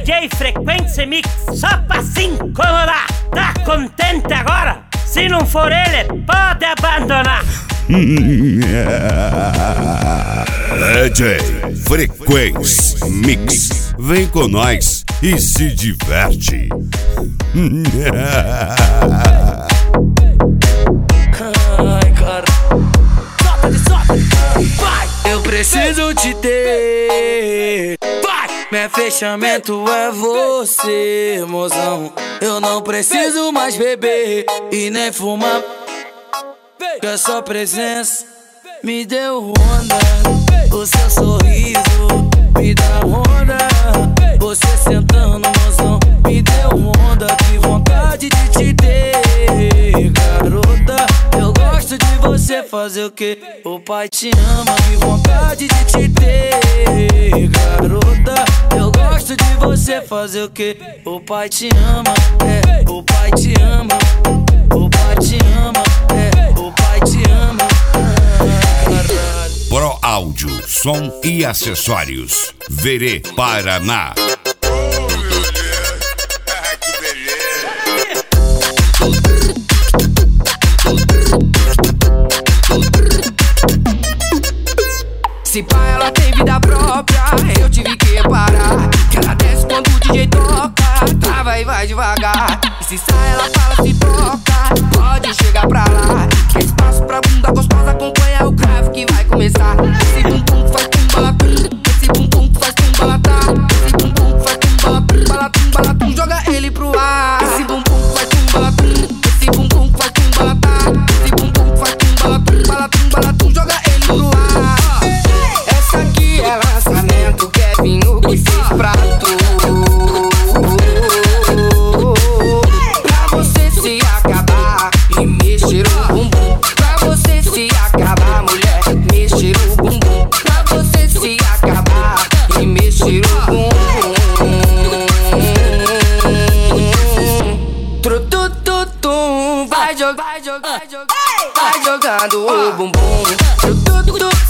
DJ Frequência Mix, só pra se incomodar. Tá contente agora? Se não for ele, pode abandonar. DJ Frequência Mix, vem com nós e se diverte. Ai, cara. Vai! Eu preciso te ter. Vai! Meu fechamento é você, mozão. Eu não preciso mais beber e nem fumar, que a sua presença me deu onda. O seu sorriso me dá onda. Você sentando, mozão, me deu onda. Que vontade de te ter, garota. Eu gosto de você, fazer o que? O pai te ama. Que vontade de te ter, garota. Eu gosto de você, fazer o que? O pai te ama, o pai te ama. O pai te ama, o pai te ama. Pro Áudio, som e acessórios, Verê, Paraná. Se pá, ela tem vida própria, eu tive que parar. Que ela desce quando o DJ toca, trava e vai devagar. E se sai, ela fala, se toca, pode chegar pra lá. Quer espaço pra bunda gostosa, acompanha o grave que vai começar. Esse bumbum faz tum-balatum, esse bumbum faz tum-balatá. Esse bumbum faz tum-balatum, balatum, balatum, joga ele pro ar. Esse bumbum faz tum-balatum, esse bumbum faz tum-balatá. Esse bumbum faz tum-balatum, balatum, balatum, joga ele pro ar. Essa aqui é lançamento, Kevinho que fez pra tu. Pra você se acabar e mexer o bumbum. Pra você se acabar, mulher, mexer o bumbum. Pra você se acabar e mexer o bumbum. Tru-tu-tu-tum, vai jogando o bumbum. Tru-tu-tu-tum.